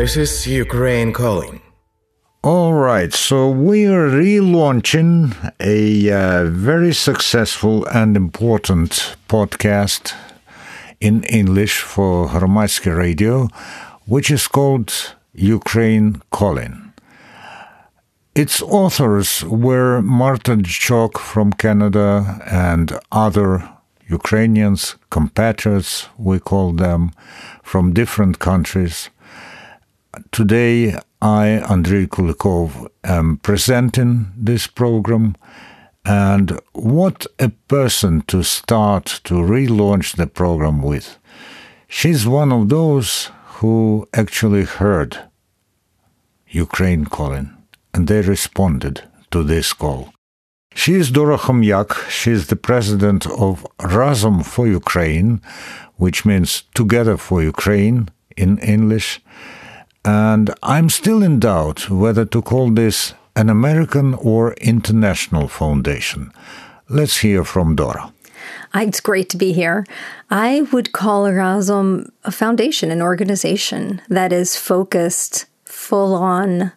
This is Ukraine calling. All right, so we are relaunching a very successful and important podcast in English for Hromadske Radio, which is called Ukraine Calling. Its authors were Marta Dchok from Canada and other Ukrainians, compatriots, we call them, from different countries. Today, I, Andrei Kulikov, am presenting this program, and what a person to start to relaunch the program with. She's one of those who actually heard Ukraine calling, and they responded to this call. She is Dora Khomyak. She is the president of Razom for Ukraine, which means Together for Ukraine in English. And I'm still in doubt whether to call this an American or international foundation. Let's hear from Dora. It's great to be here. I would call Razom a foundation, an organization that is focused full on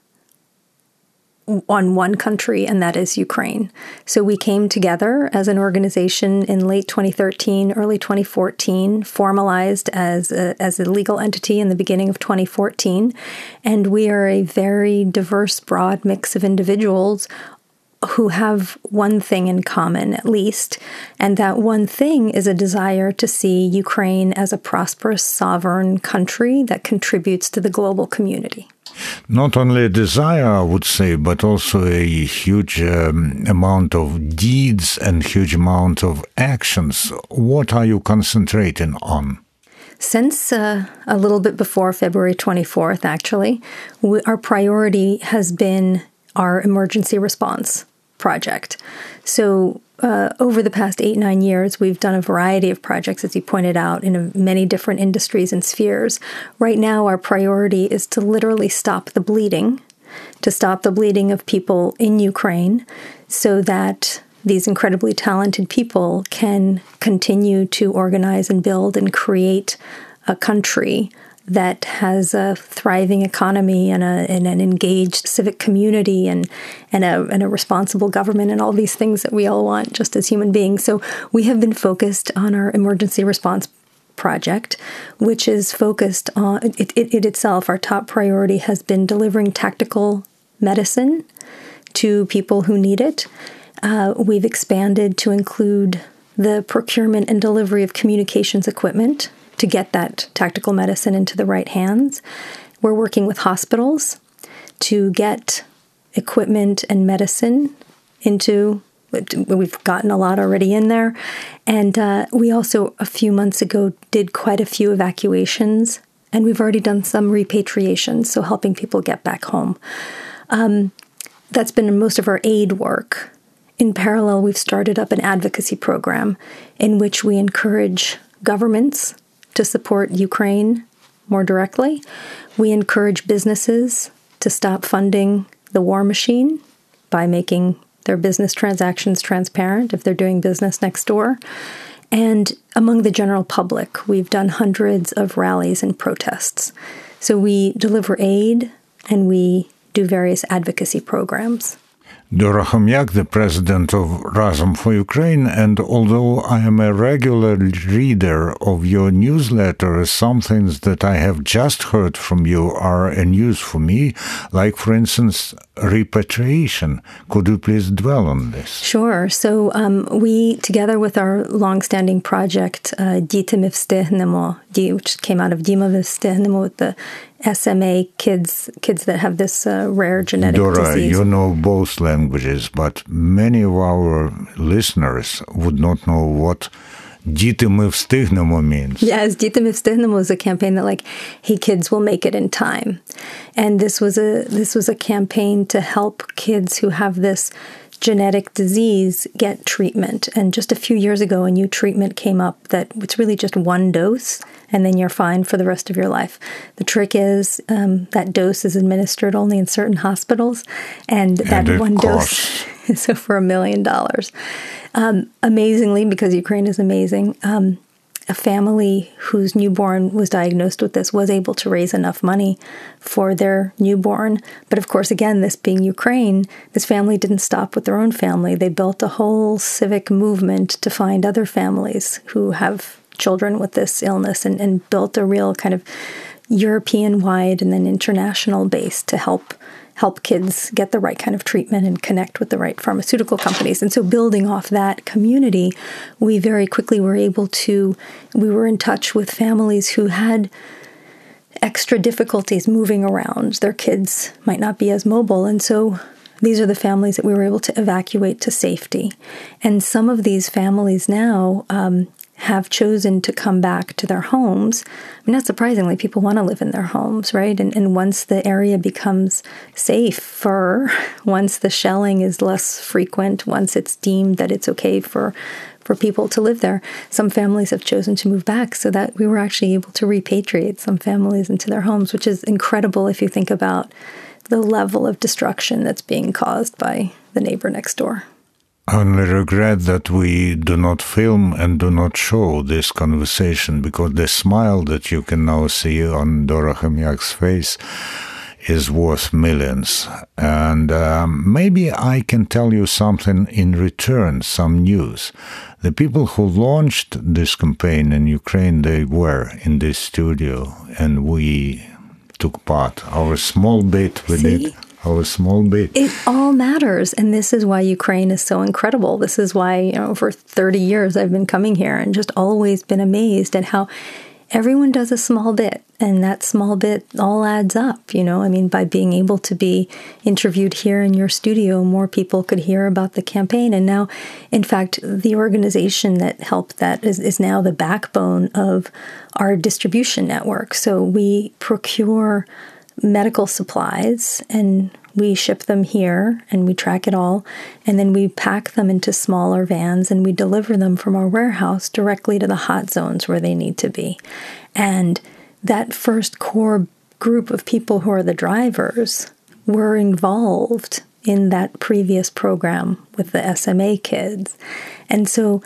one country, and that is Ukraine. So we came together as an organization in late 2013, early 2014, formalized as a legal entity in the beginning of 2014. And we are a very diverse, broad mix of individuals who have one thing in common, at least, and that one thing is a desire to see Ukraine as a prosperous, sovereign country that contributes to the global community. Not only a desire, I would say, but also a huge amount of deeds and huge amount of actions. What are you concentrating on? Since a little bit before February 24th, actually, our priority has been our emergency response project. So over the past 8-9 years, we've done a variety of projects, as you pointed out, in many different industries and spheres. Right now, our priority is to literally stop the bleeding of people in Ukraine so that these incredibly talented people can continue to organize and build and create a country that has a thriving economy and an engaged civic community and a responsible government and all these things that we all want just as human beings. So we have been focused on our emergency response project, which is focused on it itself. Our top priority has been delivering tactical medicine to people who need it. We've expanded to include the procurement and delivery of communications equipment to get that tactical medicine into the right hands. We're working with hospitals to get equipment and medicine into, we've gotten a lot already in there. And we also, a few months ago, did quite a few evacuations, and we've already done some repatriations, so helping people get back home. That's been most of our aid work. In parallel, we've started up an advocacy program in which we encourage governments to support Ukraine more directly. We encourage businesses to stop funding the war machine by making their business transactions transparent if they're doing business next door. And among the general public, we've done hundreds of rallies and protests. So we deliver aid and we do various advocacy programs. Dora Khomyak, the president of Razom for Ukraine, and although I am a regular reader of your newsletter, some things that I have just heard from you are a news for me, like, for instance, repatriation. Could you please dwell on this? Sure. So we, together with our longstanding project, Diti Mi Vstignemo, which came out of Dima Mi Vstignemo with the SMA kids that have this rare genetic Dora, disease. you know both languages, but many of our listeners would not know what Diti Mi Vstignemo means. Yes, Diti Mi Vstignemo is a campaign that, like, hey, kids will make it in time. And this was a campaign to help kids who have this genetic disease get treatment. And just a few years ago, a new treatment came up that it's really just one dose, and then you're fine for the rest of your life. The trick is that dose is administered only in certain hospitals, and that one dose is over $1 million. Amazingly, because Ukraine is amazing, a family whose newborn was diagnosed with this was able to raise enough money for their newborn. But of course, again, this being Ukraine, this family didn't stop with their own family. They built a whole civic movement to find other families who have children with this illness and built a real kind of European-wide and then international base to help kids get the right kind of treatment and connect with the right pharmaceutical companies. And so building off that community, we very quickly were in touch with families who had extra difficulties moving around. Their kids might not be as mobile. And so these are the families that we were able to evacuate to safety. And some of these families now have chosen to come back to their homes. I mean, not surprisingly, people want to live in their homes, right? And once the area becomes safer, once the shelling is less frequent, once it's deemed that it's okay for people to live there, some families have chosen to move back, so that we were actually able to repatriate some families into their homes, which is incredible if you think about the level of destruction that's being caused by the neighbor next door. I only regret that we do not film and do not show this conversation, because the smile that you can now see on Dora Chomyak's face is worth millions. And maybe I can tell you something in return, some news. The people who launched this campaign in Ukraine, they were in this studio, and we took part. Our small bit we did. Our small bit. It all matters. And this is why Ukraine is so incredible. This is why, for 30 years I've been coming here and just always been amazed at how everyone does a small bit. And that small bit all adds up, I mean, by being able to be interviewed here in your studio, more people could hear about the campaign. And now, in fact, the organization that helped that is now the backbone of our distribution network. So we procure medical supplies and we ship them here and we track it all, and then we pack them into smaller vans and we deliver them from our warehouse directly to the hot zones where they need to be. And that first core group of people who are the drivers were involved in that previous program with the SMA kids. And so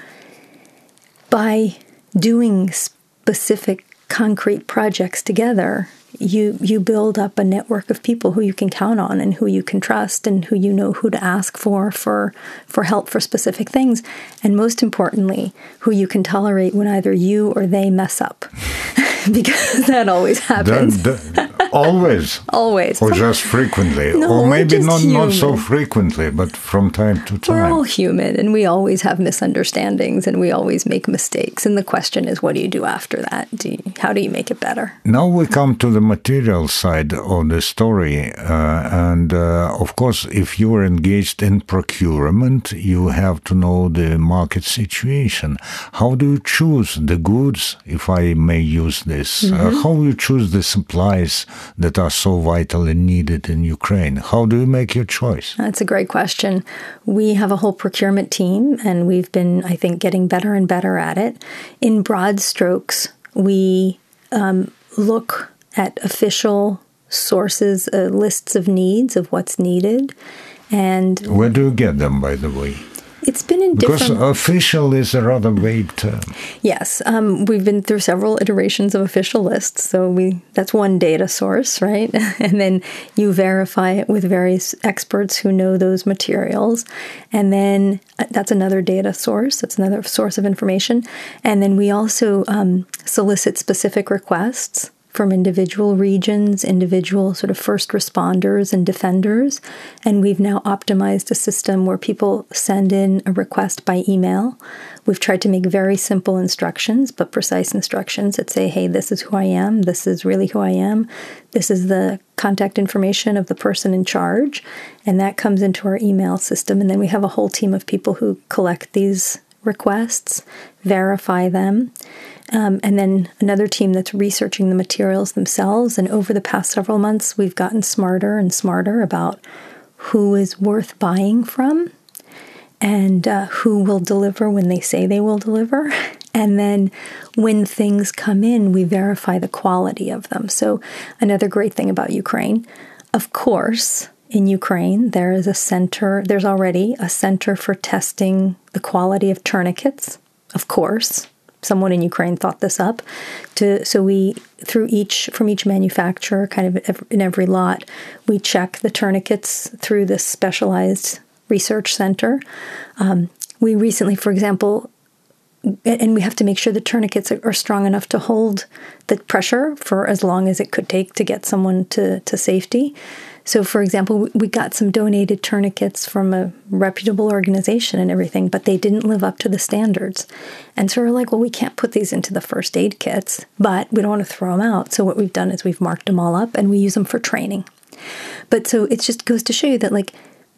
by doing specific concrete projects together, you build up a network of people who you can count on and who you can trust and who you know who to ask for help for specific things. And most importantly, who you can tolerate when either you or they mess up. Because that always happens. Always? Always. Or just frequently? No, or maybe not so frequently, but from time to time. We're all human, and we always have misunderstandings, and we always make mistakes. And the question is, what do you do after that? How do you make it better? Now we come to the material side of the story. Of course, if you are engaged in procurement, you have to know the market situation. How do you choose the goods, if I may use this? How do you choose the supplies that are so vital and needed in Ukraine? How do you make your choice? That's a great question. We have a whole procurement team, and we've been, I think, getting better and better at it. In broad strokes, we look at official sources, lists of needs of what's needed. And where do you get them, by the way? It's been in different... Because official is a rather vague term. Yes. We've been through several iterations of official lists. So that's one data source, right? And then you verify it with various experts who know those materials. And then that's another data source. That's another source of information. And then we also solicit specific requests from individual regions, individual sort of first responders and defenders. And we've now optimized a system where people send in a request by email. We've tried to make very simple instructions, but precise instructions that say, hey, this is who I am. This is really who I am. This is the contact information of the person in charge. And that comes into our email system. And then we have a whole team of people who collect these requests, verify them, and then another team that's researching the materials themselves. And over the past several months, we've gotten smarter and smarter about who is worth buying from and who will deliver when they say they will deliver. And then when things come in, we verify the quality of them. So another great thing about Ukraine, of course, in Ukraine, there's already a center for testing the quality of tourniquets, of course. someone in Ukraine thought this up. So we, from each manufacturer, kind of in every lot, we check the tourniquets through this specialized research center. We recently, for example, and we have to make sure the tourniquets are strong enough to hold the pressure for as long as it could take to get someone to safety. So, for example, we got some donated tourniquets from a reputable organization and everything, but they didn't live up to the standards. And so we're like, well, we can't put these into the first aid kits, but we don't want to throw them out. So what we've done is we've marked them all up and we use them for training. But so it just goes to show you that, like,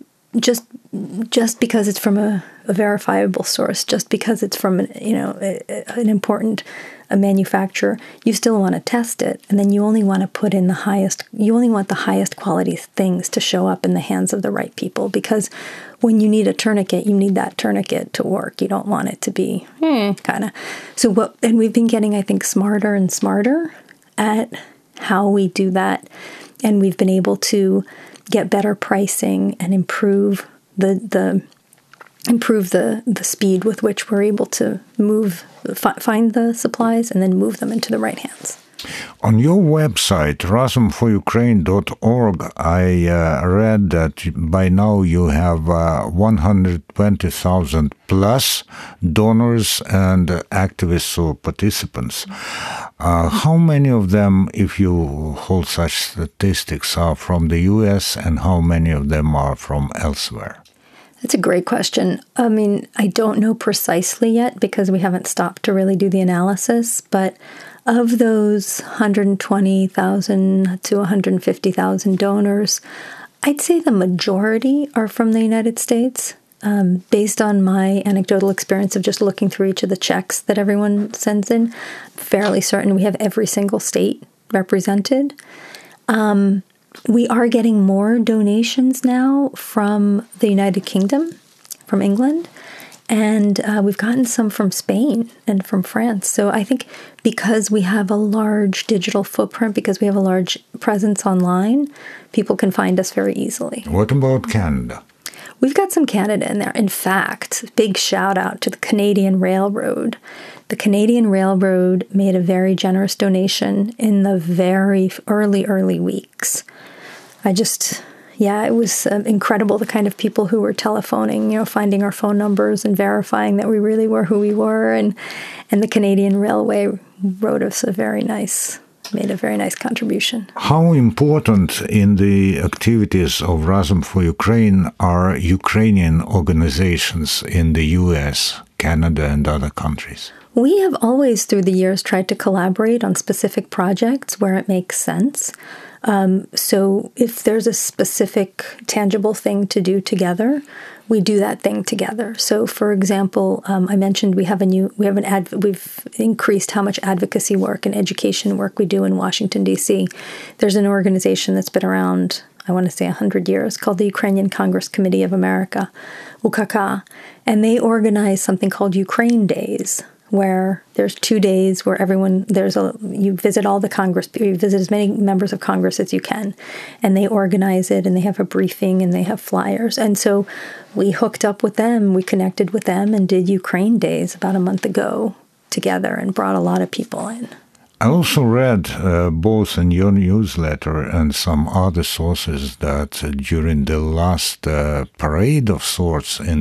just because it's from a verifiable source, just because it's from an important manufacturer, you still want to test it, and then you only want to put in you only want the highest quality things to show up in the hands of the right people, because when you need a tourniquet, you need that tourniquet to work. You don't want it to be kind of. And we've been getting, I think, smarter and smarter at how we do that, and we've been able to get better pricing and improve the speed with which we're able to find the supplies and then move them into the right hands. On your website, razumforukraine.org, I read that by now you have 120,000 plus donors and activists or participants. How many of them, if you hold such statistics, are from the U.S. and how many of them are from elsewhere? That's a great question. I mean, I don't know precisely yet because we haven't stopped to really do the analysis, but of those 120,000 to 150,000 donors, I'd say the majority are from the United States. Based on my anecdotal experience of just looking through each of the checks that everyone sends in, fairly certain we have every single state represented. We are getting more donations now from the United Kingdom, from England, and we've gotten some from Spain and from France. So I think because we have a large digital footprint, because we have a large presence online, people can find us very easily. What about Canada? We've got some Canada in there. In fact, big shout out to the Canadian Railroad. The Canadian Railroad made a very generous donation in the very early weeks. It was incredible, the kind of people who were telephoning, finding our phone numbers and verifying that we really were who we were. And the Canadian Railway made a very nice contribution. How important in the activities of Razum for Ukraine are Ukrainian organizations in the U.S., Canada, and other countries? We have always, through the years, tried to collaborate on specific projects where it makes sense. So if there's a specific tangible thing to do together, we do that thing together. So, for example, I mentioned we've increased how much advocacy work and education work we do in Washington, D.C. There's an organization that's been around, I want to say 100 years, called the Ukrainian Congress Committee of America, UKK, and they organize something called Ukraine Days, where there's 2 days where you visit all the Congress, you visit as many members of Congress as you can, and they organize it, and they have a briefing, and they have flyers. And so we hooked up with them, we connected with them, and did Ukraine Days about a month ago together, and brought a lot of people in. I also read both in your newsletter and some other sources that during the last parade of sorts in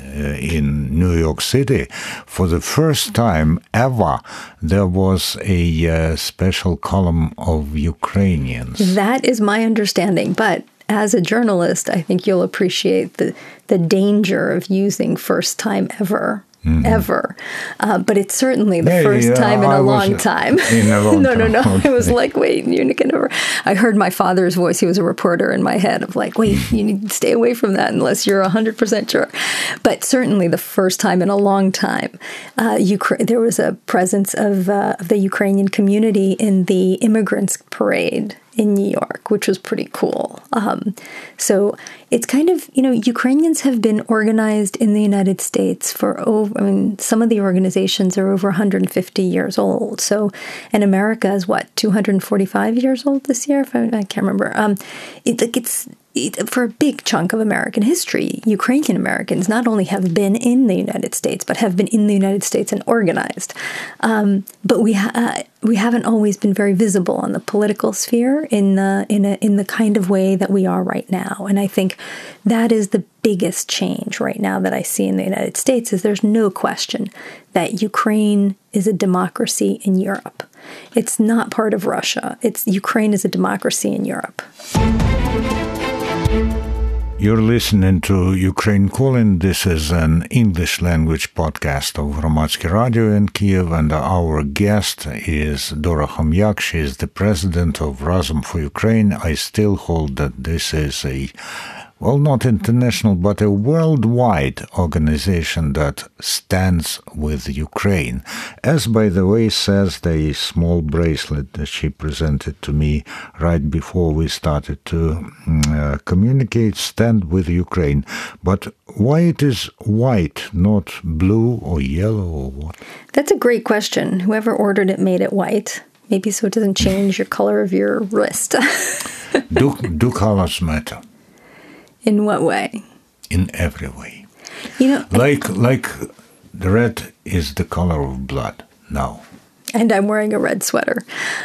New York City, for the first time ever, there was a special column of Ukrainians. That is my understanding, but as a journalist, I think you'll appreciate the danger of using first time ever. Ever. But it's certainly the first time in a long time. No. Okay. It was like, wait, you can never. I heard my father's voice. He was a reporter in my head of like, wait, you need to stay away from that unless you're 100% sure. But certainly the first time in a long time, there was a presence of the Ukrainian community in the immigrants parade in New York, which was pretty cool. So it's kind of, Ukrainians have been organized in the United States some of the organizations are over 150 years old. So, and America is 245 years old this year? I can't remember. for a big chunk of American history, Ukrainian Americans not only have been in the United States, but have been in the United States and organized. But we haven't always been very visible on the political sphere in the kind of way that we are right now. And I think that is the biggest change right now that I see in the United States. Is there's no question that Ukraine is a democracy in Europe. It's not part of Russia. Ukraine is a democracy in Europe. You're listening to Ukraine Calling. This is an English language podcast of Hromadske Radio in Kiev, and our guest is Dora Khomyak. She is the president of Razom for Ukraine. I still hold that this is not international, but a worldwide organization that stands with Ukraine. As, by the way, says the small bracelet that she presented to me right before we started to communicate, stand with Ukraine. But why it is white, not blue or yellow or what? That's a great question. Whoever ordered it made it white. Maybe so it doesn't change your color of your wrist. Do colors matter? In what way? In every way. Like the red is the color of blood now. And I'm wearing a red sweater.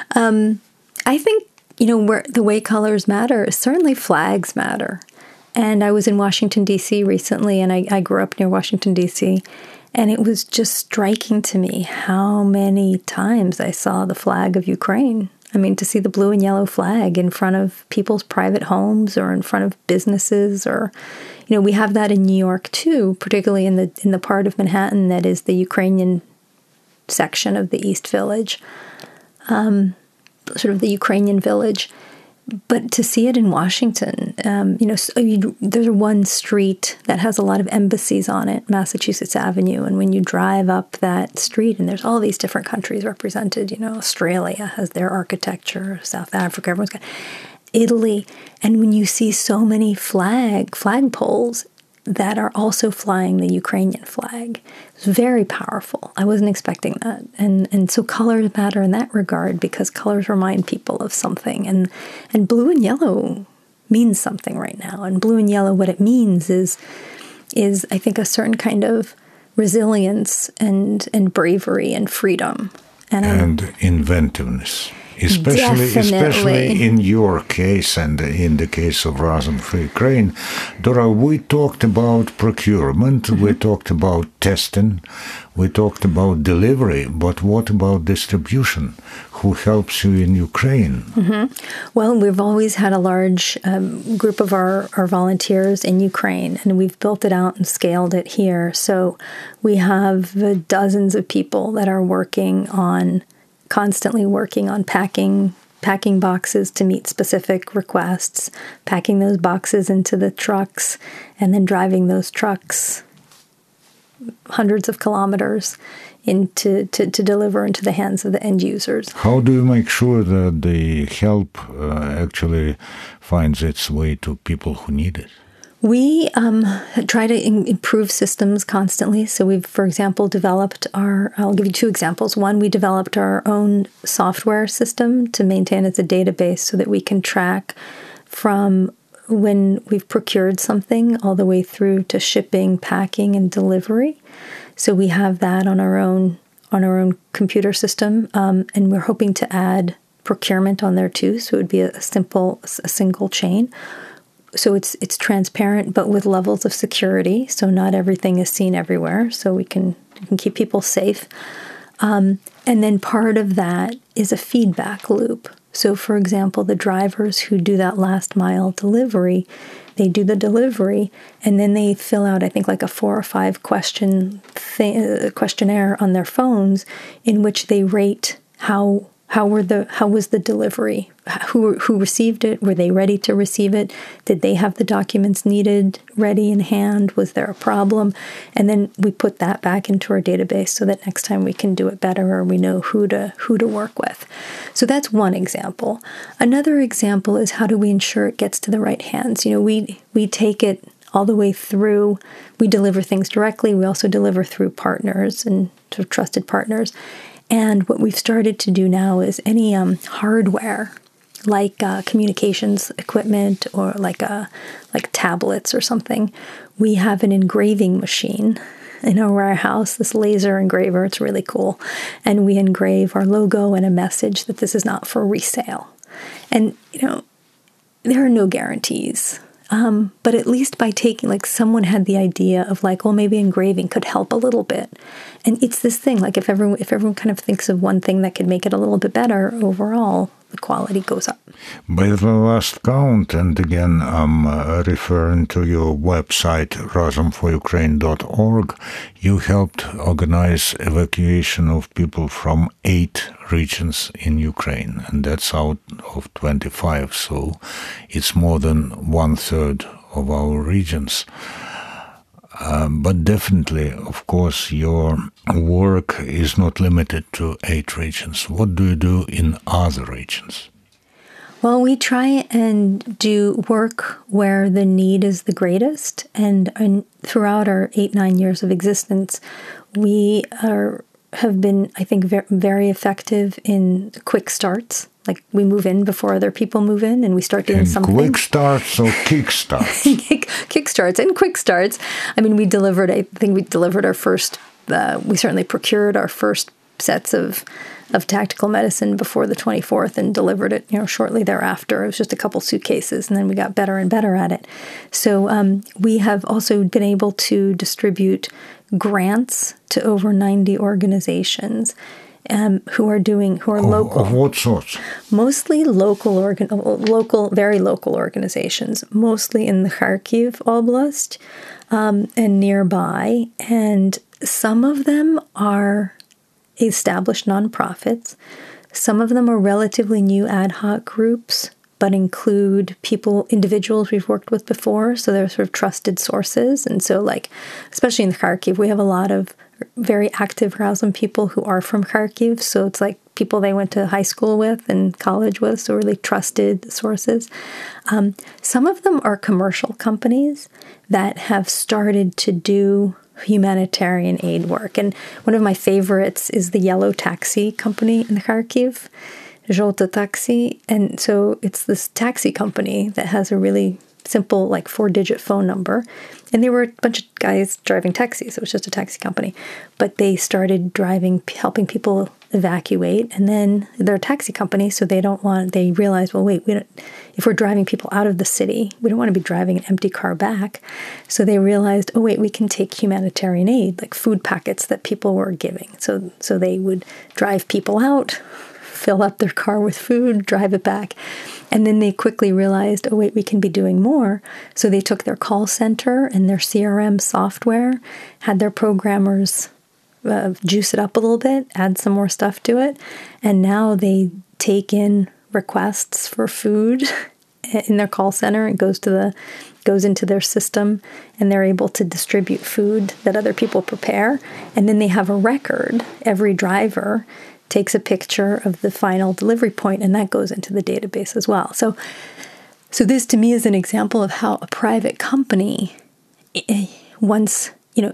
I think, where the way colors matter, certainly flags matter. And I was in Washington, D.C. recently, and I grew up near Washington, D.C., and it was just striking to me how many times I saw the flag of Ukraine. I mean, to see the blue and yellow flag in front of people's private homes or in front of businesses, or, we have that in New York too, particularly in the part of Manhattan that is the Ukrainian section of the East Village, sort of the Ukrainian village. But to see it in Washington, there's one street that has a lot of embassies on it, Massachusetts Avenue. And when you drive up that street, and there's all these different countries represented, Australia has their architecture, South Africa, everyone's got Italy. And when you see so many flagpoles that are also flying the Ukrainian flag, it's very powerful. I wasn't expecting that. And so colors matter in that regard because colors remind people of something. And blue and yellow means something right now. And blue and yellow, what it means is I think a certain kind of resilience and bravery and freedom. And inventiveness. Especially in your case and in the case of Razom for Ukraine. Dora, we talked about procurement, we talked about testing, we talked about delivery, but what about distribution? Who helps you in Ukraine? Well, we've always had a large group of our volunteers in Ukraine, and we've built it out and scaled it here. So we have dozens of people that are constantly working on packing boxes to meet specific requests, packing those boxes into the trucks, and then driving those trucks hundreds of kilometers to deliver into the hands of the end users. How do you make sure that the help actually finds its way to people who need it? We try to improve systems constantly. So we've, for example, I'll give you two examples. One, we developed our own software system to maintain as a database so that we can track from when we've procured something all the way through to shipping, packing, and delivery. So we have that on our own computer system, and we're hoping to add procurement on there too. So it would be a single chain. So it's transparent, but with levels of security. So not everything is seen everywhere. So we can keep people safe. And then part of that is a feedback loop. So, for example, the drivers who do that last mile delivery, they do the delivery, and then they fill out, I think, like a 4 or 5 questionnaire on their phones in which they rate how was the delivery? Who received it? Were they ready to receive it? Did they have the documents needed ready in hand? Was there a problem? And then we put that back into our database so that next time we can do it better, or we know who to work with. So that's one example. Another example is, how do we ensure it gets to the right hands? We take it all the way through. We deliver things directly. We also deliver through partners and sort of trusted partners. And what we've started to do now is any hardware like communications equipment or like tablets or something, we have an engraving machine in our warehouse, this laser engraver. It's really cool. And we engrave our logo and a message that this is not for resale. And, there are no guarantees. But at least by taking, like, someone had the idea of like, well, maybe engraving could help a little bit. And it's this thing, like if everyone kind of thinks of one thing that could make it a little bit better, overall, the quality goes up. By the last count, and again, I'm referring to your website, razumforukraine.org, you helped organize evacuation of people from 8 regions in Ukraine, and that's out of 25, so it's more than 1/3 of our regions. But definitely, of course, your work is not limited to 8 regions. What do you do in other regions? Well, we try and do work where the need is the greatest. And throughout our 8-9 years of existence, we have been, I think, very effective in quick starts. Like we move in before other people move in, and we start doing something. Quick starts or kick starts? Kick starts and quick starts. I mean, we delivered our first, we certainly procured our first sets of tactical medicine before the 24th and delivered it, shortly thereafter. It was just a couple suitcases, and then we got better and better at it. So we have also been able to distribute grants to over 90 organizations who are local. Of what sorts? Mostly very local organizations, mostly in the Kharkiv Oblast and nearby. And some of them are established nonprofits. Some of them are relatively new ad hoc groups, but include individuals we've worked with before. So they're sort of trusted sources. And so, like, especially in Kharkiv, we have a lot of very active Razum people who are from Kharkiv. So it's like people they went to high school with and college with, so really trusted sources. Some of them are commercial companies that have started to do humanitarian aid work. And one of my favorites is the Yellow Taxi Company in Kharkiv, Zholta Taxi. And so it's this taxi company that has a really simple, like 4-digit phone number. And they were a bunch of guys driving taxis. It was just a taxi company. But they started helping people evacuate. And then they're a taxi company, so they realized, well, wait, if we're driving people out of the city, we don't want to be driving an empty car back. So they realized, oh, wait, we can take humanitarian aid, like food packets that people were giving. So they would drive people out, fill up their car with food, drive it back. And then they quickly realized, oh, wait, we can be doing more. So they took their call center and their CRM software, had their programmers juice it up a little bit, add some more stuff to it. And now they take in requests for food in their call center. It goes into their system, and they're able to distribute food that other people prepare. And then they have a record. Every driver takes a picture of the final delivery point, and that goes into the database as well. So this to me is an example of how a private company, once,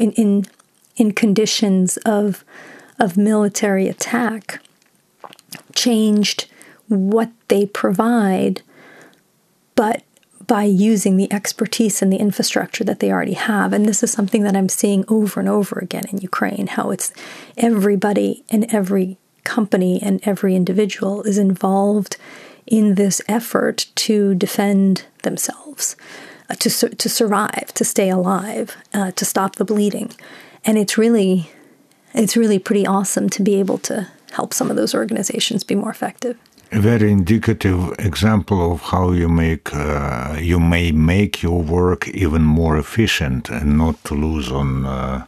in conditions of military attack, changed what they provide, but by using the expertise and the infrastructure that they already have. And this is something that I'm seeing over and over again in Ukraine, how it's everybody and every company and every individual is involved in this effort to defend themselves, to survive, to stay alive, to stop the bleeding. And it's really pretty awesome to be able to help some of those organizations be more effective. A very indicative example of how you may make your work even more efficient and not to lose on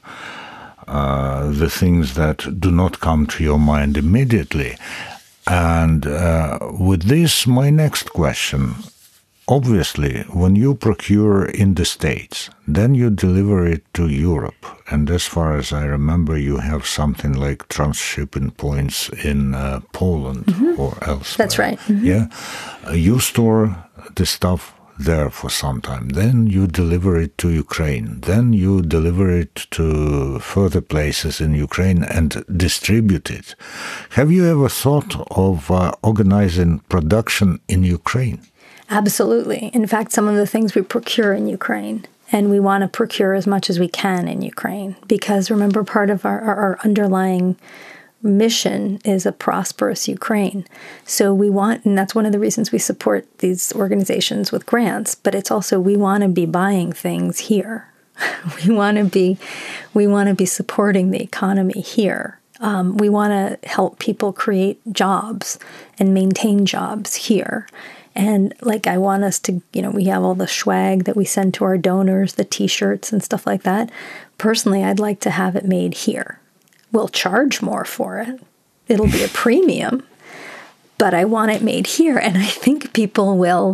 the things that do not come to your mind immediately. And with this, my next question. Obviously, when you procure in the States, then you deliver it to Europe. And as far as I remember, you have something like transshipping points in Poland or elsewhere. That's right. Mm-hmm. Yeah. You store the stuff there for some time. Then you deliver it to Ukraine. Then you deliver it to further places in Ukraine and distribute it. Have you ever thought of organizing production in Ukraine? Absolutely. In fact, some of the things we procure in Ukraine, and we want to procure as much as we can in Ukraine, because remember, part of our underlying mission is a prosperous Ukraine. So we want, and that's one of the reasons we support these organizations with grants, but it's also we want to be buying things here. We want to be supporting the economy here. We want to help people create jobs and maintain jobs here. And like, I want us to, we have all the swag that we send to our donors, the t-shirts and stuff like that. Personally, I'd like to have it made here. We'll charge more for it. It'll be a premium, but I want it made here. And I think people will,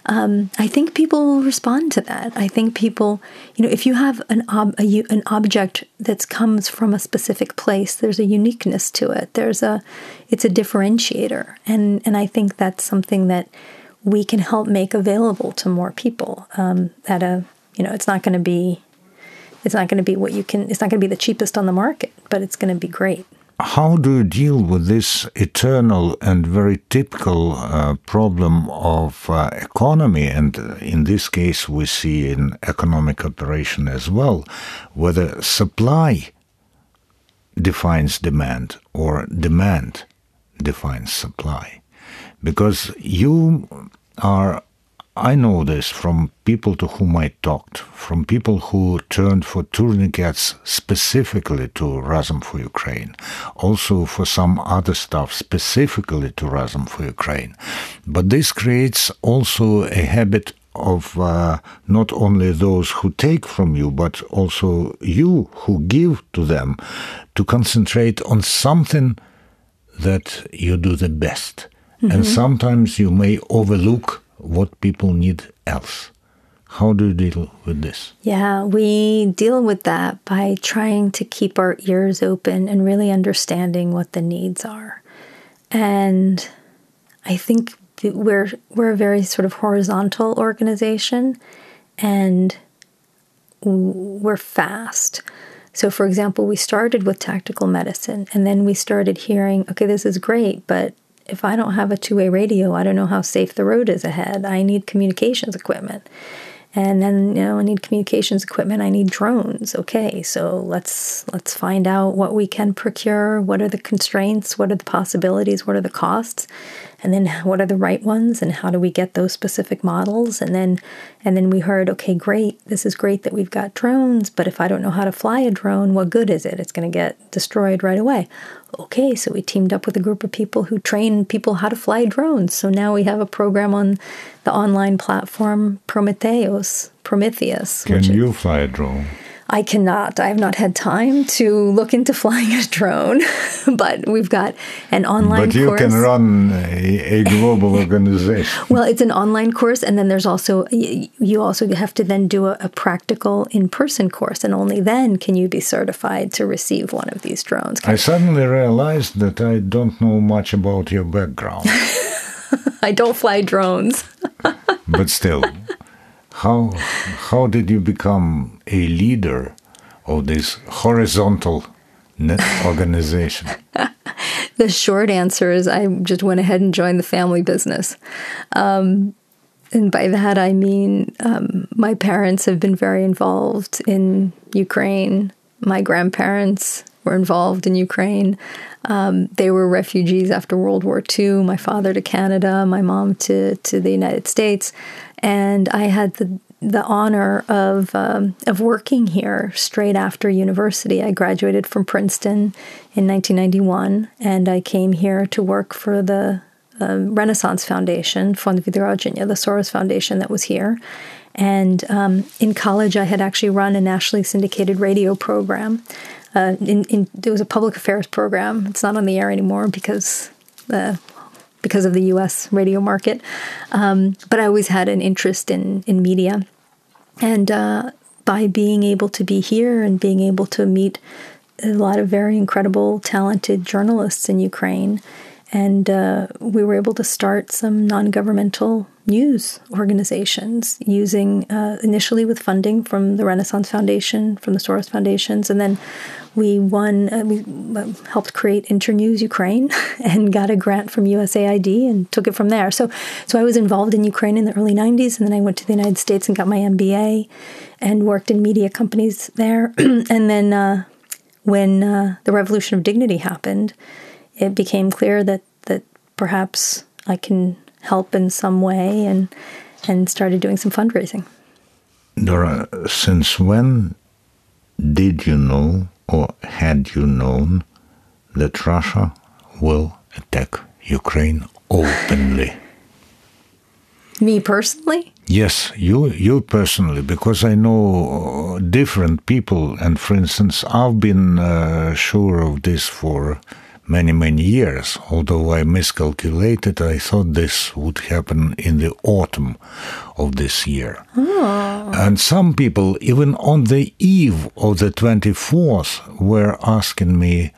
respond to that. I think people, if you have an object that comes from a specific place, there's a uniqueness to it. It's a differentiator. And I think that's something that we can help make available to more people it's not going to be it's not going to be the cheapest on the market, but it's going to be great. How do you deal with this eternal and very typical problem of economy? And in this case, we see in economic operation as well, whether supply defines demand or demand defines supply. Because I know this from people to whom I talked, from people who turned for tourniquets specifically to Razom for Ukraine, also for some other stuff specifically to Razom for Ukraine. But this creates also a habit of not only those who take from you, but also you who give to them, to concentrate on something that you do the best. Mm-hmm. And sometimes you may overlook what people need else. How do you deal with this? Yeah, we deal with that by trying to keep our ears open and really understanding what the needs are. And I think we're a very sort of horizontal organization, and we're fast. So, for example, we started with tactical medicine, and then we started hearing, okay, this is great, but if I don't have a two-way radio, I don't know how safe the road is ahead. I need communications equipment. And then, I need communications equipment. I need drones. Okay, so let's find out what we can procure. What are the constraints? What are the possibilities? What are the costs? And then what are the right ones? And how do we get those specific models? And then we heard, okay, great. This is great that we've got drones, but if I don't know how to fly a drone, what good is it? It's going to get destroyed right away. Okay, so we teamed up with a group of people who train people how to fly drones. So now we have a program on the online platform Prometheus. Can you fly a drone? I cannot. I have not had time to look into flying a drone, but we've got an online course. But you can run a global organization. Well, it's an online course, and then there's also, you also have to then do a practical in-person course, and only then can you be certified to receive one of these drones. I suddenly realized that I don't know much about your background. I don't fly drones. But still... How did you become a leader of this horizontal organization? The short answer is I just went ahead and joined the family business. And by that I mean my parents have been very involved in Ukraine. My grandparents were involved in Ukraine. They were refugees after World War II. My father to Canada, my mom to the United States. And I had the honor of working here straight after university. I graduated from Princeton in 1991, and I came here to work for the Renaissance Foundation, Fond Vidyarodzinnya, the Soros Foundation that was here. And in college, I had actually run a nationally syndicated radio program. It was a public affairs program. It's not on the air anymore because of the U.S. radio market. But I always had an interest in media. And by being able to be here and being able to meet a lot of very incredible, talented journalists in Ukraine, And we were able to start some non-governmental news organizations using, initially with funding from the Renaissance Foundation, from the Soros Foundations, and then we helped create Internews Ukraine and got a grant from USAID and took it from there. So I was involved in Ukraine in the early 90s, and then I went to the United States and got my MBA and worked in media companies there. And then when the Revolution of Dignity happened, it became clear that perhaps I can help in some way, and started doing some fundraising. Dora, since when did you know, or had you known, that Russia will attack Ukraine openly? Me personally? Yes, you personally, because I know different people, and for instance, I've been sure of this for many years. Although I miscalculated, I thought this would happen in the autumn of this year. Oh. And some people, even on the eve of the 24th, were asking me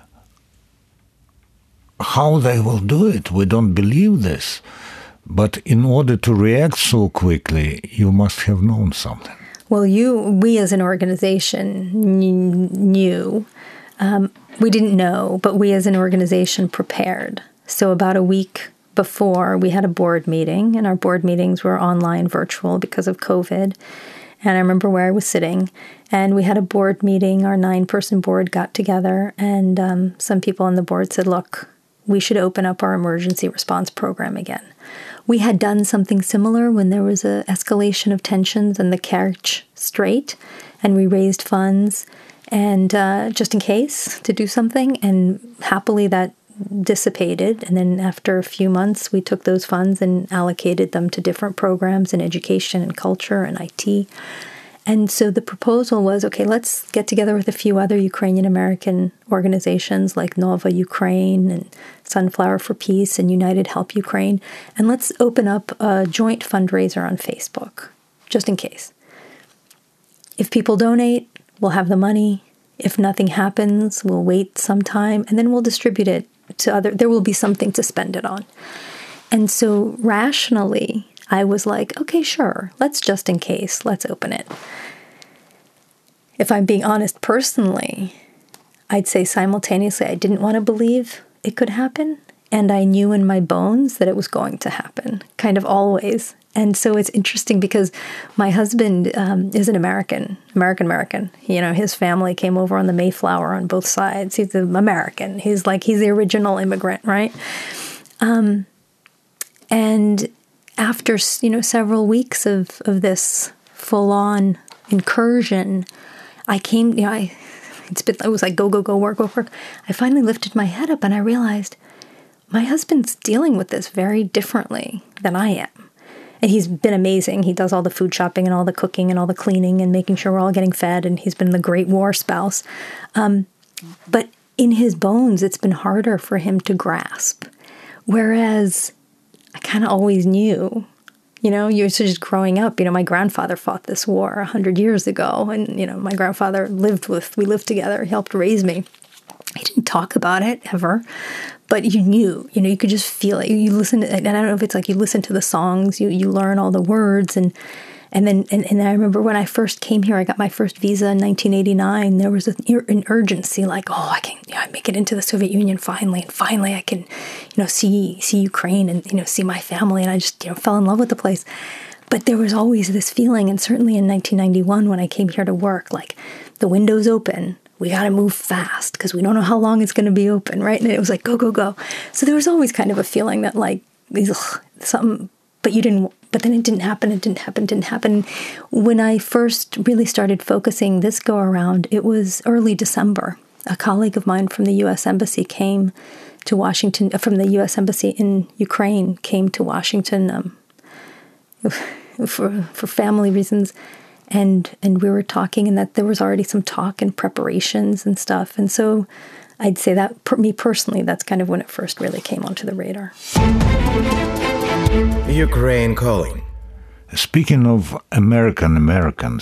how they will do it. We don't believe this. But in order to react so quickly, you must have known something. Well, we as an organization knew. We didn't know, but we as an organization prepared. So about a week before, we had a board meeting, and our board meetings were online, virtual because of COVID. And I remember where I was sitting, and we had a board meeting. Our 9-person board got together, and some people on the board said, look, we should open up our emergency response program again. We had done something similar when there was an escalation of tensions in the Kerch Strait, and we raised funds and just in case to do something, and happily that dissipated. And then after a few months, we took those funds and allocated them to different programs in education and culture and IT. And so the proposal was, okay, let's get together with a few other Ukrainian-American organizations like Nova Ukraine and Sunflower for Peace and United Help Ukraine, and let's open up a joint fundraiser on Facebook, just in case. If people donate, we'll have the money. If nothing happens, we'll wait some time, and then we'll distribute it to there will be something to spend it on. And so rationally, I was like, okay, sure, let's just in case, let's open it. If I'm being honest personally, I'd say simultaneously I didn't want to believe it could happen, and I knew in my bones that it was going to happen, kind of always. And so it's interesting because my husband is an American. You know, his family came over on the Mayflower on both sides. He's an American. He's the original immigrant, right? And after, several weeks of this full-on incursion, I came, it was like go, work. I finally lifted my head up and I realized my husband's dealing with this very differently than I am. And he's been amazing. He does all the food shopping and all the cooking and all the cleaning and making sure we're all getting fed. And he's been the great war spouse. But in his bones, it's been harder for him to grasp. Whereas I kind of always knew, you're just growing up. My grandfather fought this war 100 years ago. And, my grandfather we lived together. He helped raise me. He didn't talk about it ever. But you knew, you could just feel it. You listen to, and I don't know if it's like you listen to the songs, you learn all the words. And then I remember when I first came here, I got my first visa in 1989. There was an urgency, like, I can make it into the Soviet Union finally. And finally I can, see Ukraine and, see my family. And I just, fell in love with the place. But there was always this feeling, and certainly in 1991 when I came here to work, like the window's open. We got to move fast because we don't know how long it's going to be open, right? And it was like, go. So there was always kind of a feeling that like, something, but then it didn't happen. When I first really started focusing this go around, it was early December. A colleague of mine from the U.S. Embassy came to Washington, from the U.S. Embassy in Ukraine came to Washington for family reasons. And we were talking, and that there was already some talk and preparations and stuff. And so I'd say that, me personally, that's kind of when it first really came onto the radar. Ukraine calling. Speaking of Americans,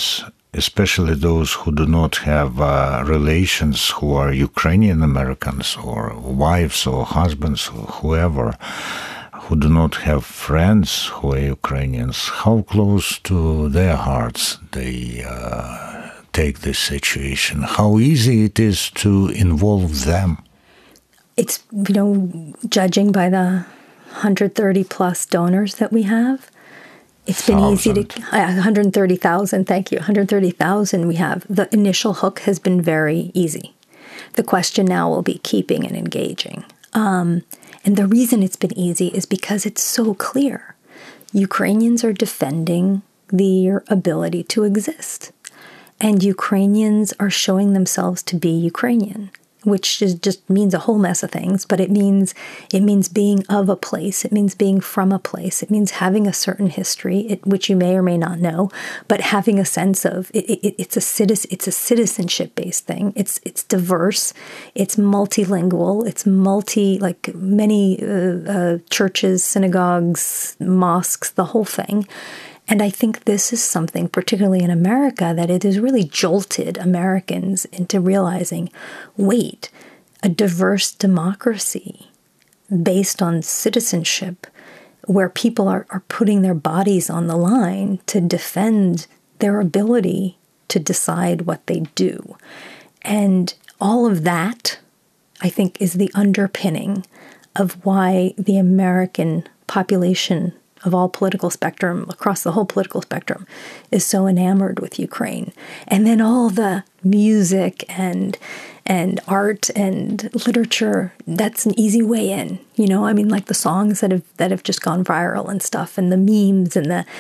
especially those who do not have relations who are Ukrainian Americans or wives or husbands or whoever, who do not have friends who are Ukrainians, how close to their hearts they take this situation? How easy it is to involve them? It's, judging by the 130 plus donors that we have, it's been easy to 130,000. Thank you. 130,000 we have. The initial hook has been very easy. The question now will be keeping and engaging. And the reason it's been easy is because it's so clear. Ukrainians are defending their ability to exist. And Ukrainians are showing themselves to be Ukrainian, which just means a whole mess of things, but it means being of a place. It means being from a place. It means having a certain history, which you may or may not know, but having a sense of it's a citizenship-based thing. It's diverse. It's multilingual. It's many churches, synagogues, mosques, the whole thing. And I think this is something, particularly in America, that it has really jolted Americans into realizing, wait, a diverse democracy based on citizenship, where people are putting their bodies on the line to defend their ability to decide what they do. And all of that, I think, is the underpinning of why the American population of all political spectrum, across the whole political spectrum, is so enamored with Ukraine. And then all the music and art and literature, that's an easy way in. Like the songs that have just gone viral and stuff, and the memes and the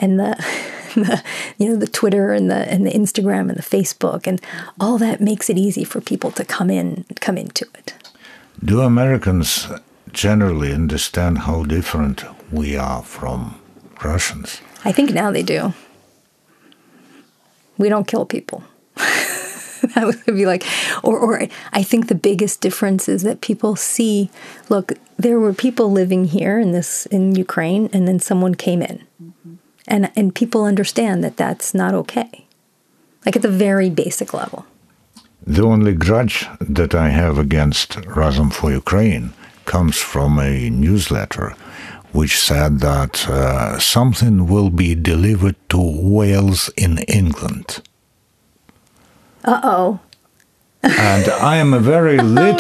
the Twitter and the Instagram and the Facebook, and all that makes it easy for people to come into it. Do Americans generally understand how different we are from Russians? I think now they do. We don't kill people. That would be like, or I think the biggest difference is that people see, look, there were people living here in Ukraine, and then someone came in. And people understand that that's not okay. Like at the very basic level. The only grudge that I have against Razum for Ukraine comes from a newsletter which said that something will be delivered to Wales in England. Uh-oh. And I am a very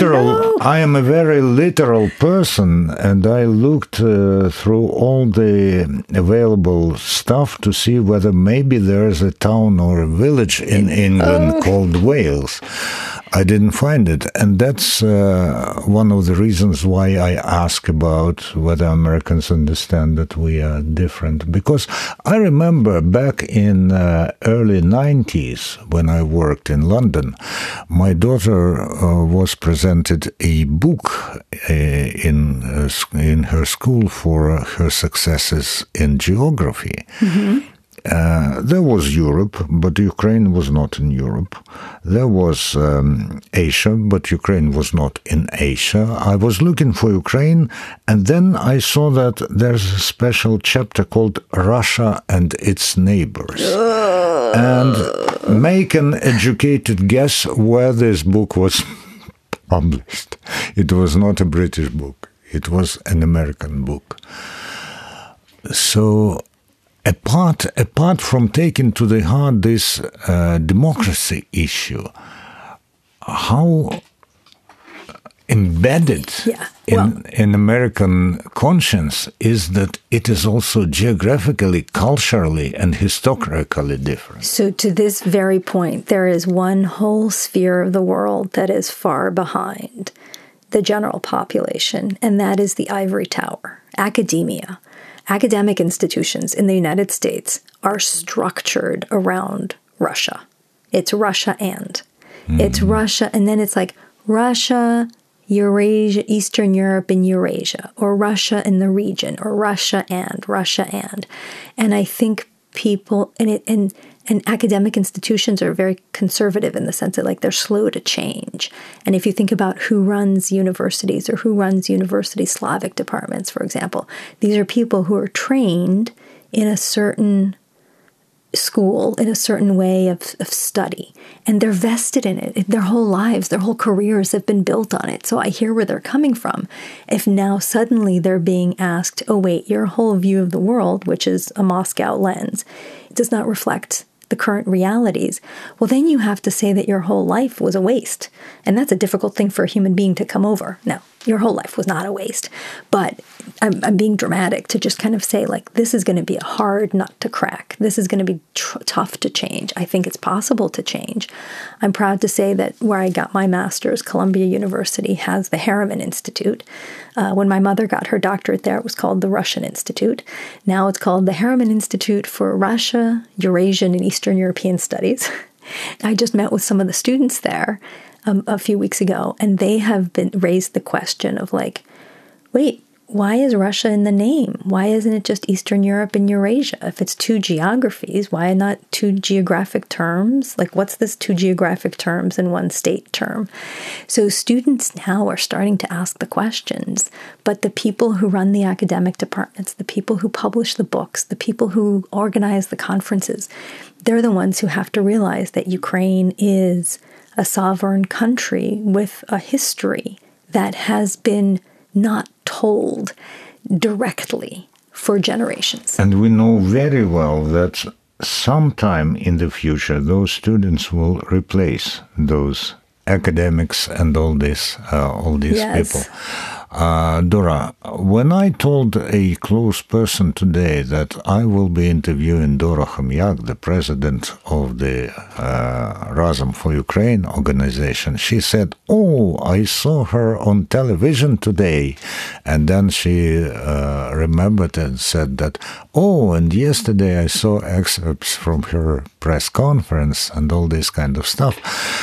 literal person, and I looked through all the available stuff to see whether maybe there is a town or a village in England called Wales. I didn't find it, and that's one of the reasons why I ask about whether Americans understand that we are different. Because I remember back in early 90s when I worked in London, my daughter was presented a book in her school for her successes in geography. Mm-hmm. There was Europe, but Ukraine was not in Europe. There was Asia, but Ukraine was not in Asia. I was looking for Ukraine, and then I saw that there's a special chapter called Russia and its neighbors. And make an educated guess where this book was published. It was not a British book. It was an American book. So apart from taking to the heart this democracy issue, how embedded in American conscience is that it is also geographically, culturally, and historically different. So to this very point, there is one whole sphere of the world that is far behind the general population, and that is the ivory tower, academia. Academic institutions in the United States are structured around Russia. It's Russia and. It's Russia, and then it's like Russia, Eurasia, Eastern Europe, and Eurasia, or Russia in the region, or Russia and. And I think people, and academic institutions are very conservative in the sense that like they're slow to change. And if you think about who runs universities or who runs university Slavic departments, for example, these are people who are trained in a certain school in a certain way of study, and they're vested in it. Their whole lives, their whole careers have been built on it. So I hear where they're coming from. If now suddenly they're being asked, oh wait, your whole view of the world, which is a Moscow lens, does not reflect the current realities, well, then you have to say that your whole life was a waste. And that's a difficult thing for a human being to come over. Now, your whole life was not a waste, but I'm being dramatic to just kind of say, like, this is going to be a hard nut to crack. This is going to be tough to change. I think it's possible to change. I'm proud to say that where I got my master's, Columbia University has the Harriman Institute. When my mother got her doctorate there, it was called the Russian Institute. Now it's called the Harriman Institute for Russia, Eurasian, and Eastern European Studies. I just met with some of the students there a few weeks ago, and they have been raised the question of, like, wait, why is Russia in the name? Why isn't it just Eastern Europe and Eurasia? If it's two geographies, why not two geographic terms? Like, what's this two geographic terms and one state term? So students now are starting to ask the questions, but the people who run the academic departments, the people who publish the books, the people who organize the conferences, they're the ones who have to realize that Ukraine is a sovereign country with a history that has been not told directly for generations. And we know very well that sometime in the future, those students will replace those academics and all these Yes. people. Dora, when I told a close person today that I will be interviewing Dora Khomyak, the president of the Razum for Ukraine organization, she said, "Oh, I saw her on television today." And then she remembered and said that, "Oh, and yesterday I saw excerpts from her press conference and all this kind of stuff."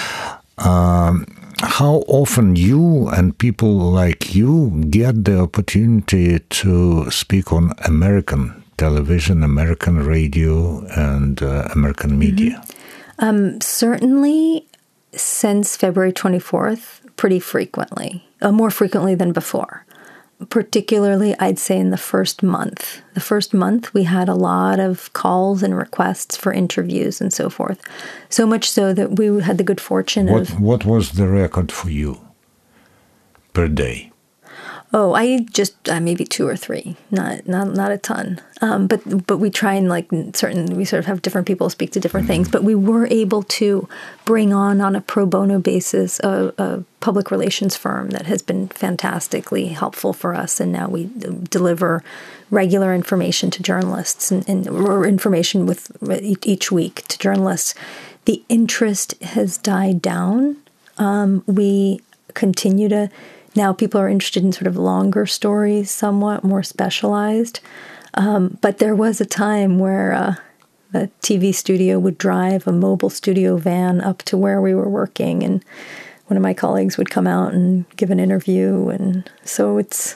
How often you and people like you get the opportunity to speak on American television, American radio, and American media? Certainly since February 24th, pretty frequently, more frequently than before. Particularly, I'd say in the first month. The first month, we had a lot of calls and requests for interviews and so forth. So much so that we had the good fortune of... What was the record for you per day? Oh, I just maybe 2 or 3, not a ton. But we try and we sort of have different people speak to different things. But we were able to bring on a pro bono basis a public relations firm that has been fantastically helpful for us. And now we deliver regular information to journalists or information with each week to journalists. The interest has died down. We continue to... Now people are interested in sort of longer stories, somewhat more specialized. But there was a time where a TV studio would drive a mobile studio van up to where we were working, and one of my colleagues would come out and give an interview. And so it's...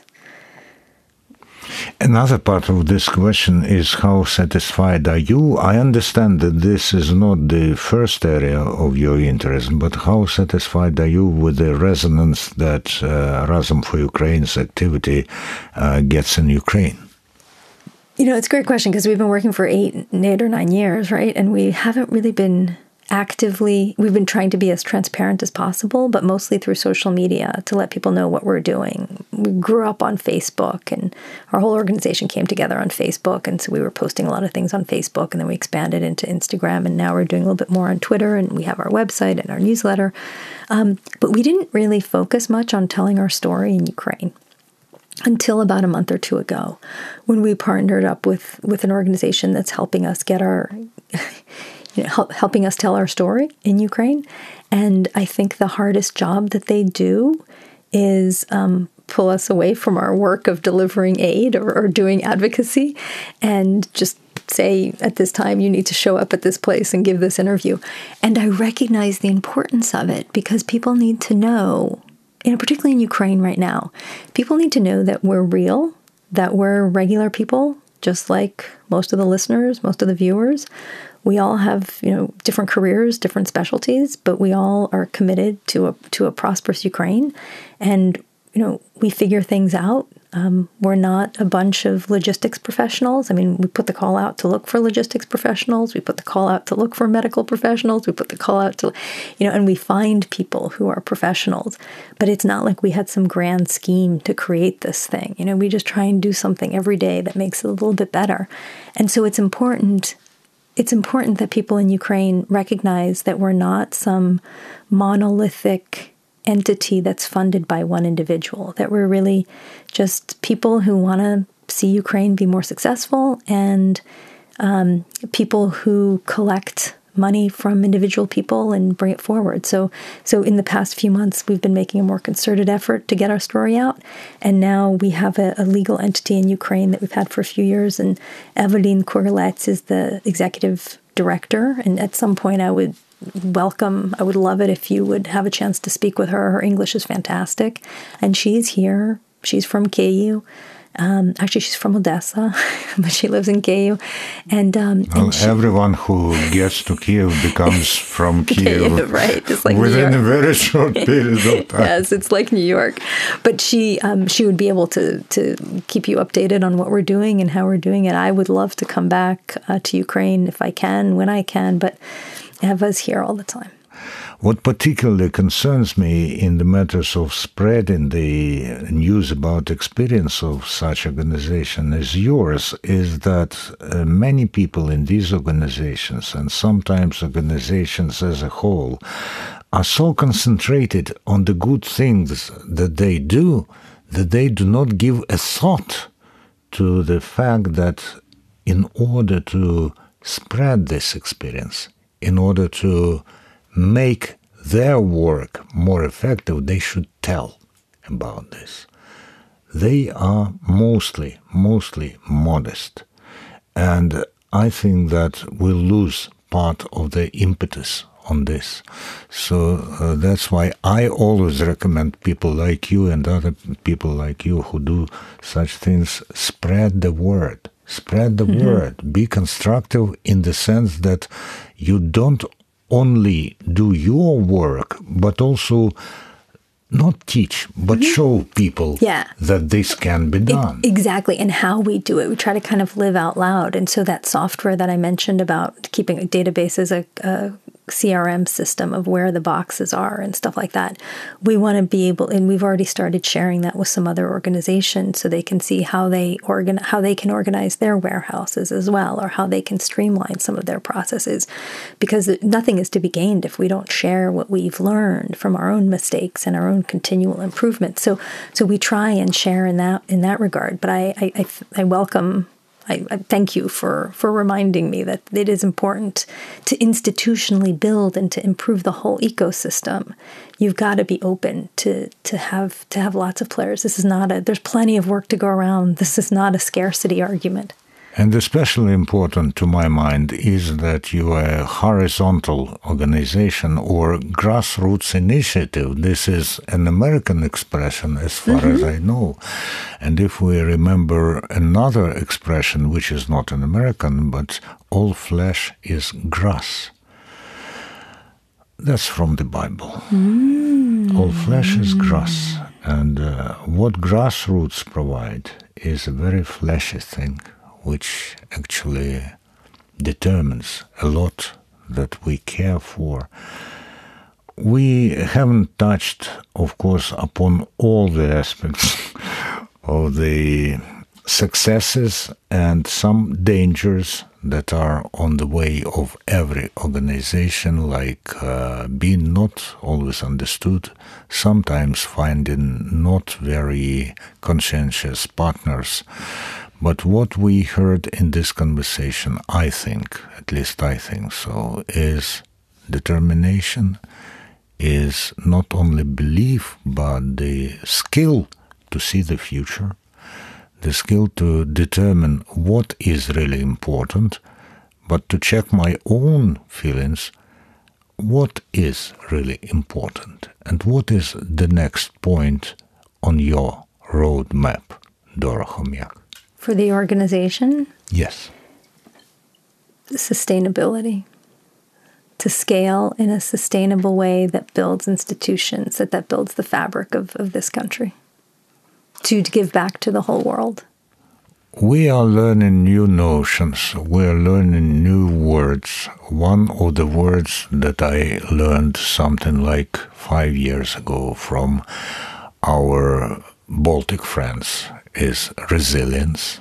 Another part of this question is how satisfied are you? I understand that this is not the first area of your interest, but how satisfied are you with the resonance that Razum for Ukraine's activity gets in Ukraine? It's a great question because we've been working for 8 or 9 years, right? And we haven't really been we've been trying to be as transparent as possible, but mostly through social media to let people know what we're doing. We grew up on Facebook, and our whole organization came together on Facebook, and so we were posting a lot of things on Facebook, and then we expanded into Instagram, and now we're doing a little bit more on Twitter, and we have our website and our newsletter. But we didn't really focus much on telling our story in Ukraine until about a month or 2 ago, when we partnered up with an organization that's helping us get our... helping us tell our story in Ukraine. And I think the hardest job that they do is pull us away from our work of delivering aid or doing advocacy and just say, at this time, you need to show up at this place and give this interview. And I recognize the importance of it because people need to know, particularly in Ukraine right now, people need to know that we're real, that we're regular people, just like most of the listeners, most of the viewers. We all have, different careers, different specialties, but we all are committed to a prosperous Ukraine. And, we figure things out We're not a bunch of logistics professionals. I mean, we put the call out to look for logistics professionals. We put the call out to look for medical professionals. We put the call out to, and we find people who are professionals. But it's not like we had some grand scheme to create this thing. We just try and do something every day that makes it a little bit better. And so it's important. It's important that people in Ukraine recognize that we're not some monolithic entity that's funded by one individual, that we're really just people who want to see Ukraine be more successful, and people who collect money from individual people and bring it forward. So in the past few months, we've been making a more concerted effort to get our story out. And now we have a legal entity in Ukraine that we've had for a few years. And Evelyn Korolets is the executive director. And at some point, I would love it if you would have a chance to speak with her. Her English is fantastic. And she's here. She's from Kyiv. Actually, she's from Odessa, but she lives in Kyiv. And everyone who gets to Kyiv becomes from Kyiv, right? Just like within a very short period of time. Yes, it's like New York. But she would be able to keep you updated on what we're doing and how we're doing it. I would love to come back to Ukraine if I can, when I can. But Eva's here all the time. What particularly concerns me in the matters of spreading the news about experience of such organization as yours is that many people in these organizations, and sometimes organizations as a whole, are so concentrated on the good things that they do not give a thought to the fact that in order to spread this experience, in order to make their work more effective, they should tell about this. They are mostly modest. And I think that we'll lose part of the impetus on this. So that's why I always recommend people like you and other people like you who do such things, spread the word. Spread the word. Be constructive in the sense that you don't only do your work, but also not teach, but show people that this can be done. Exactly, and how we do it. We try to kind of live out loud. And so that software that I mentioned about keeping a database as a CRM system of where the boxes are and stuff like that, we want to be able, and we've already started sharing that with some other organizations so they can see how they can organize their warehouses as well, or how they can streamline some of their processes, because nothing is to be gained if we don't share what we've learned from our own mistakes and our own continual improvement. So we try and share in that regard. But I welcome. I thank you for reminding me that it is important to institutionally build and to improve the whole ecosystem. You've got to be open to have lots of players. There's plenty of work to go around. This is not a scarcity argument. And especially important to my mind is that you are a horizontal organization or grassroots initiative. This is an American expression as far as I know. And if we remember another expression, which is not an American, but all flesh is grass. That's from the Bible. All flesh is grass. And what grassroots provide is a very fleshy thing, which actually determines a lot that we care for. We haven't touched, of course, upon all the aspects of the successes and some dangers that are on the way of every organization, like being not always understood, sometimes finding not very conscientious partners. But what we heard in this conversation, I think, at least I think so, is determination, is not only belief, but the skill to see the future, the skill to determine what is really important, but to check my own feelings, what is really important, and what is the next point on your roadmap, Dora Chomyak. For the organization? Yes. Sustainability. To scale in a sustainable way that builds institutions, that builds the fabric of this country. to give back to the whole world. We are learning new notions. We are learning new words. One of the words that I learned something like 5 years ago from our Baltic friends is resilience.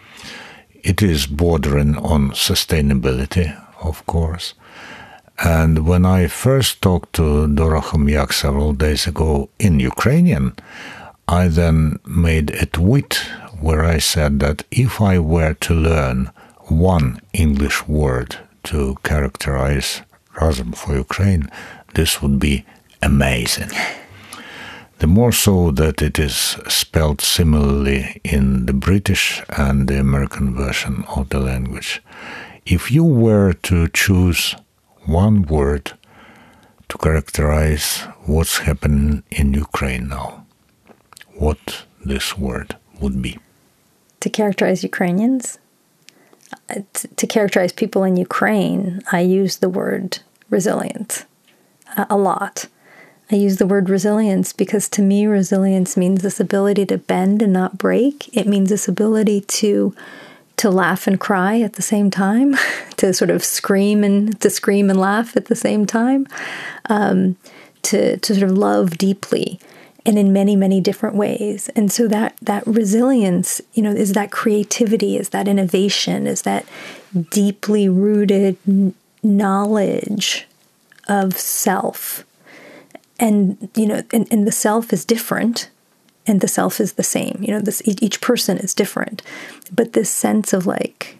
It is bordering on sustainability, of course. And when I first talked to Dora Chomyak several days ago in Ukrainian, I then made a tweet where I said that if I were to learn one English word to characterize Razum for Ukraine, this would be amazing. The more so that it is spelled similarly in the British and the American version of the language. If you were to choose one word to characterize what's happening in Ukraine now, what this word would be? To characterize Ukrainians, to characterize people in Ukraine, I use the word resilient a lot. I use the word resilience because to me, resilience means this ability to bend and not break. It means this ability to laugh and cry at the same time, to sort of scream and laugh at the same time, to sort of love deeply. And in many, many different ways. And so that resilience, is that creativity, is that innovation, is that deeply rooted knowledge of self. And, and the self is different and the self is the same. Each person is different. But this sense of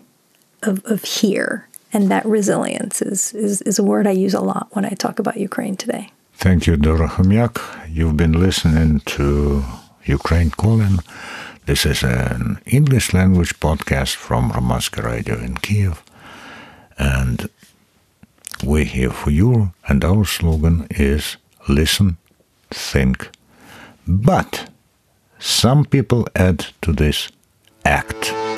of here and that resilience is a word I use a lot when I talk about Ukraine today. Thank you, Dora Chomyak. You've been listening to Ukraine Calling. This is an English language podcast from Hromadske Radio in Kiev. And we're here for you. And our slogan is listen, think. But some people add to this act.